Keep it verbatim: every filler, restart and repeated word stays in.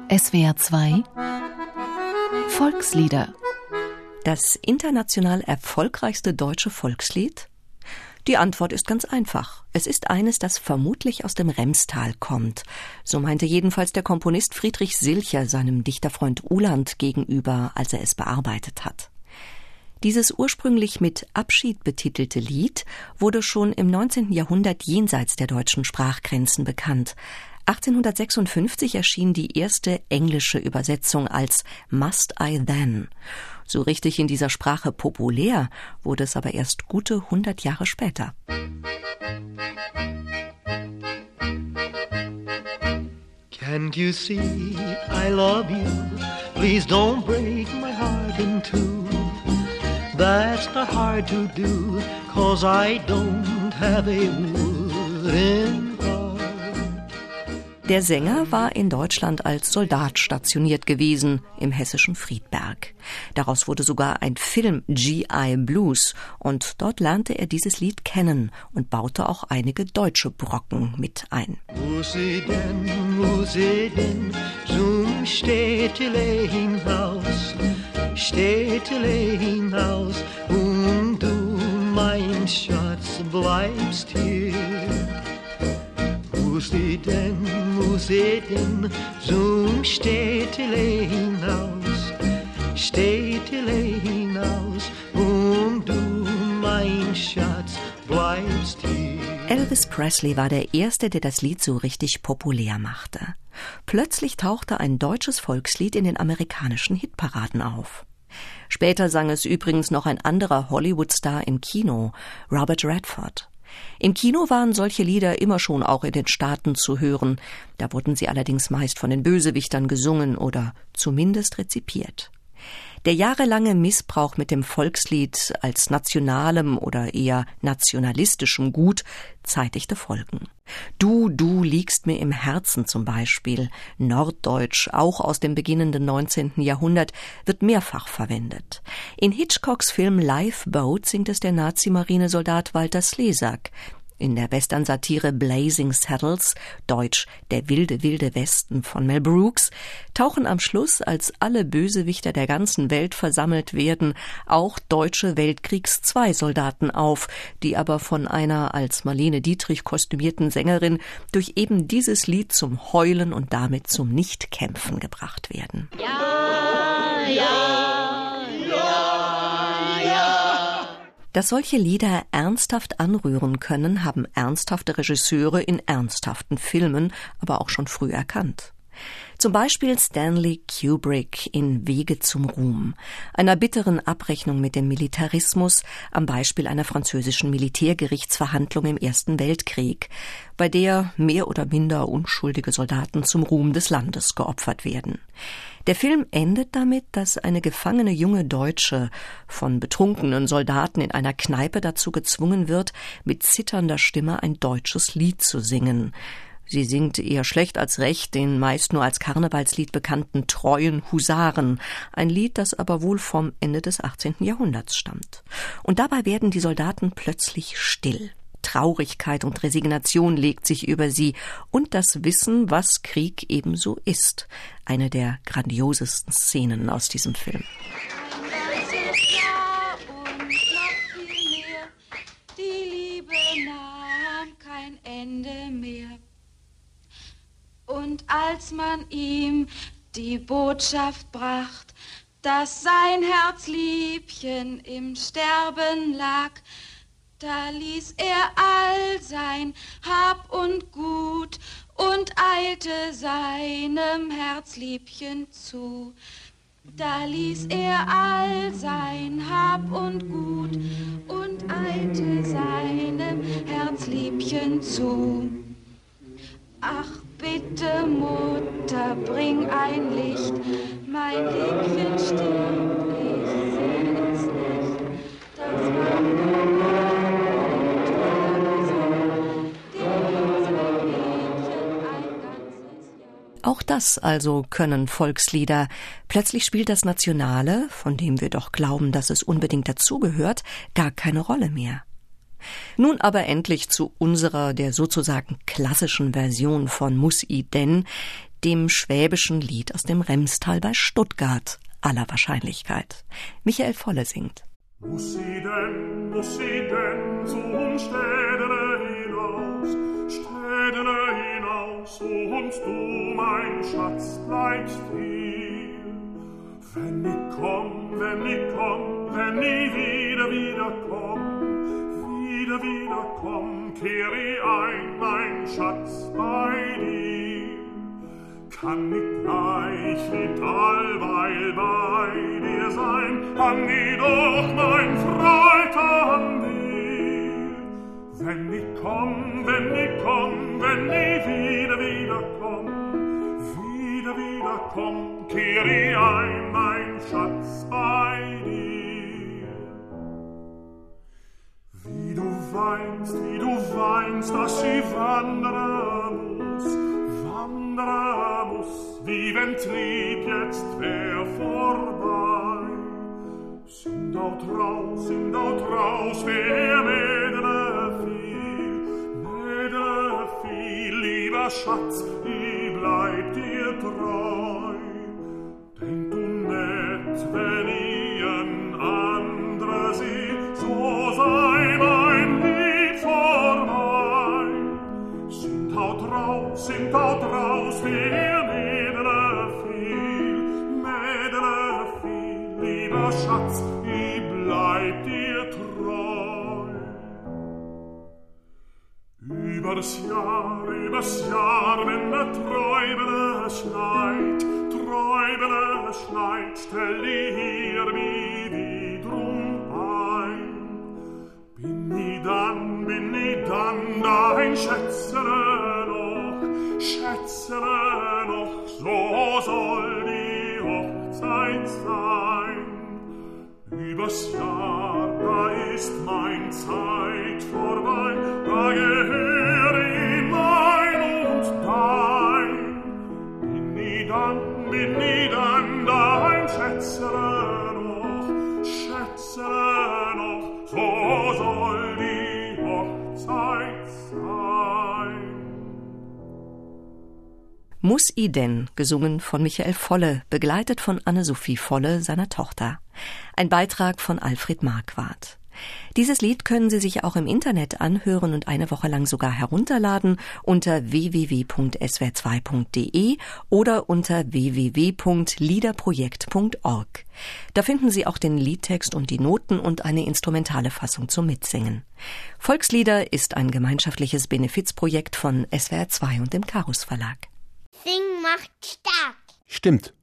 S W R zwei Volkslieder. Das international erfolgreichste deutsche Volkslied? Die Antwort ist ganz einfach. Es ist eines, das vermutlich aus dem Remstal kommt. So meinte jedenfalls der Komponist Friedrich Silcher seinem Dichterfreund Uhland gegenüber, als er es bearbeitet hat. Dieses ursprünglich mit Abschied betitelte Lied wurde schon im neunzehnten Jahrhundert jenseits der deutschen Sprachgrenzen bekannt. achtzehnhundertsechsundfünfzig erschien die erste englische Übersetzung als Must I Then. So richtig in dieser Sprache populär wurde es aber erst gute hundert Jahre später. Can't you see I love you? Please don't break my heart in two. That's not hard to do, 'cause I don't have a wooden heart. Der Sänger war in Deutschland als Soldat stationiert gewesen, im hessischen Friedberg. Daraus wurde sogar ein Film, G I Blues, und dort lernte er dieses Lied kennen und baute auch einige deutsche Brocken mit ein. Wo sie denn, wo sie denn, zum Städtele hinaus, Städtele hinaus, und du, mein Schatz, bleibst hier. Wo sie denn, wo sie denn, zum Städtele hinaus, Städtele hinaus, und du, mein Schatz, bleibst hier. Elvis Presley war der Erste, der das Lied so richtig populär machte. Plötzlich tauchte ein deutsches Volkslied in den amerikanischen Hitparaden auf. Später sang es übrigens noch ein anderer Hollywood-Star im Kino, Robert Redford. Im Kino waren solche Lieder immer schon auch in den Staaten zu hören. Da wurden sie allerdings meist von den Bösewichtern gesungen oder zumindest rezipiert. Der jahrelange Missbrauch mit dem Volkslied als nationalem oder eher nationalistischem Gut zeitigte Folgen. Du, du liegst mir im Herzen zum Beispiel, norddeutsch, auch aus dem beginnenden neunzehnten Jahrhundert, wird mehrfach verwendet. In Hitchcocks Film Lifeboat singt es der Nazi-Marinesoldat Walter Slesak. In der Western-Satire Blazing Saddles, deutsch Der wilde, wilde Westen von Mel Brooks, tauchen am Schluss, als alle Bösewichter der ganzen Welt versammelt werden, auch deutsche Weltkriegs-zwei-Soldaten auf, die aber von einer als Marlene Dietrich kostümierten Sängerin durch eben dieses Lied zum Heulen und damit zum Nichtkämpfen gebracht werden. Ja, ja, ja, ja. Dass solche Lieder ernsthaft anrühren können, haben ernsthafte Regisseure in ernsthaften Filmen aber auch schon früh erkannt. Zum Beispiel Stanley Kubrick in Wege zum Ruhm, einer bitteren Abrechnung mit dem Militarismus am Beispiel einer französischen Militärgerichtsverhandlung im Ersten Weltkrieg, bei der mehr oder minder unschuldige Soldaten zum Ruhm des Landes geopfert werden. Der Film endet damit, dass eine gefangene junge Deutsche von betrunkenen Soldaten in einer Kneipe dazu gezwungen wird, mit zitternder Stimme ein deutsches Lied zu singen. Sie singt eher schlecht als recht den meist nur als Karnevalslied bekannten Treuen Husaren, ein Lied, das aber wohl vom Ende des achtzehnten Jahrhunderts stammt. Und dabei werden die Soldaten plötzlich still. Traurigkeit und Resignation legt sich über sie und das Wissen, was Krieg ebenso ist. Eine der grandiosesten Szenen aus diesem Film. Die Liebe nahm kein Ende mehr. Und als man ihm die Botschaft bracht, dass sein Herzliebchen im Sterben lag, da ließ er all sein Hab und Gut und eilte seinem Herzliebchen zu. Da ließ er all sein Hab und Gut und eilte seinem Herzliebchen zu. Ach, bitte, Mutter, bring ein Licht, mein Liebchen stirbt, ich seh es nicht. Das war nur Auch das also können Volkslieder. Plötzlich spielt das Nationale, von dem wir doch glauben, dass es unbedingt dazugehört, gar keine Rolle mehr. Nun aber endlich zu unserer, der sozusagen klassischen Version von Muss i denn, dem schwäbischen Lied aus dem Remstal bei Stuttgart, aller Wahrscheinlichkeit. Michael Volle singt. Muss i denn, muss i denn zum Städele hinaus, Städele hinaus, und du, mein Schatz, bleibst hier. Wenn ich komm, wenn ich komm, wenn ich wieder, wieder komm, wieder, wieder komm, kehr ich ein, mein Schatz, bei dir. Kann ich gleich nicht allweil bei dir sein, hang ich doch mein Freund an dir. Wenn ich komm, wenn ich komm, wenn ich wieder, wieder komm, wieder, wieder komm, kehr ich ein, mein Schatz, bei dir. Wie du weinst, wie du weinst, dass ich wandern muss, wandern muss, wie wenn Trieb jetzt wär vorbei. Sind dort raus, sind dort raus, wer Mädel viel, Mädel viel, lieber Schatz, ich bleib dir treu. Denk du nicht, wenn ich ein anderer seh, so sei mein Lieb vorbei. Sind dort raus, sind dort raus, wer Mädel viel, Mädel viel, lieber Schatz, ich bleib dir treu. Übers Jahr, übers Jahr, wenn der Träubele schneit, Träubele schneit, stell die hier wie die drum ein. Bin ich dann, bin ich dann dein Schätzele noch, Schätzele noch, so soll die Hochzeit sein. Übers Jahr, da ist mein Zeit vorbei, da gehör ich mein und dein. Bin ich dann, bin ich dann dein Schätzele noch, Schätzele noch, so soll die Hochzeit sein. Muss i denn, gesungen von Michael Volle, begleitet von Anne-Sophie Volle, seiner Tochter. Ein Beitrag von Alfred Marquardt. Dieses Lied können Sie sich auch im Internet anhören und eine Woche lang sogar herunterladen unter w w w punkt s w r zwei punkt d e oder unter w w w punkt liederprojekt punkt org. Da finden Sie auch den Liedtext und die Noten und eine instrumentale Fassung zum Mitsingen. Volkslieder ist ein gemeinschaftliches Benefizprojekt von S W R zwei und dem Karus Verlag. Singen macht stark. Stimmt.